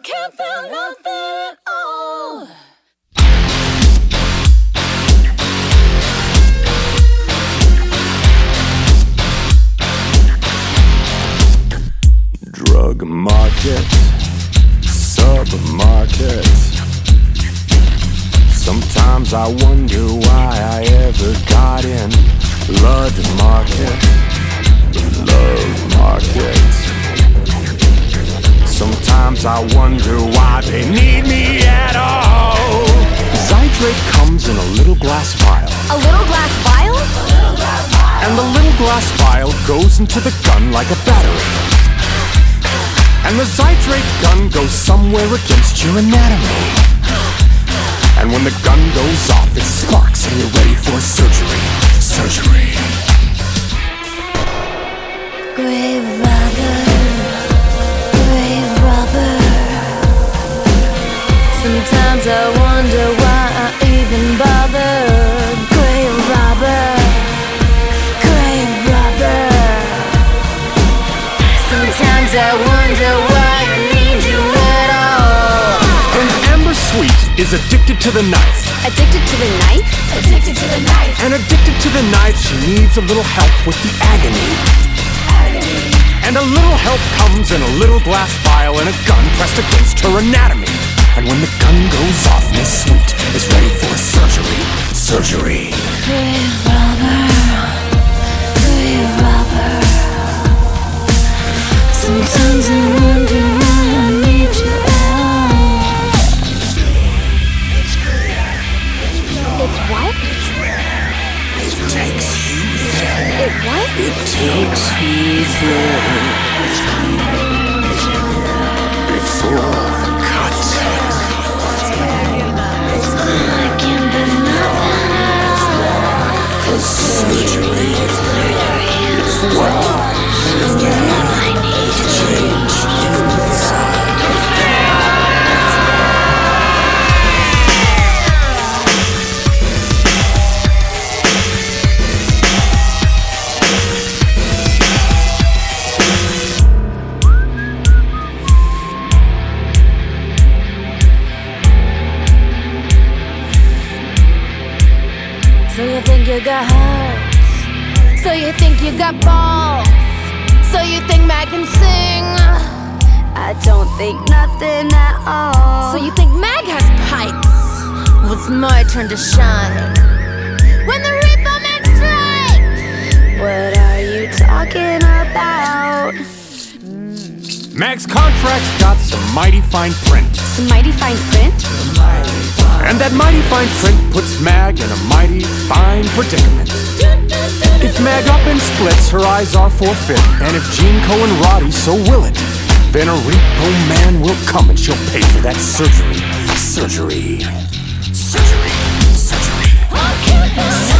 can't feel nothing at all. Drug market, supermarket. Sometimes I wonder why I ever got in. Blood market, love market. Sometimes I wonder why they need me at all. Zydrate comes in a little glass vial. A little glass vial? And the little glass vial goes into the gun like a battery. And the Zydrate gun goes somewhere against your anatomy. And when the gun goes off, it sparks and you're ready for surgery. Surgery. Grave robber, grave robber. Sometimes I wonder why I even bother. Grave robber, grave robber. Sometimes I wonder why I need you at all. And Amber Sweet is addicted to the knife. Addicted to the knife? Addicted to the knife. And addicted to the knife, she needs a little help with the agony. And a little help comes in a little glass vial and a gun pressed against her anatomy. And when the gun goes off, Miss Sweet is ready for surgery. Surgery. Grave robber, grave robber. Sometimes I wonder why I need you at all. It's what? It takes you there. It what? It takes you there. Before the cut. I can't do nothing. 'Cause surgery is what I need to change inside. So you think you got heart? So you think you got balls? So you think Mag can sing? I don't think nothing at all. So you think Mag has pipes? Well, it's my turn to shine. When the Reaper Man strikes, what are you talking about? Mag's contract's got some mighty fine print. Some mighty fine print? And that mighty fine print puts Mag in a mighty fine predicament. If Mag up and splits, her eyes are forfeit. And if Gene Cohen Roddy so will it, then a Repo Man will come and she'll pay for that surgery. Surgery. Surgery. Surgery.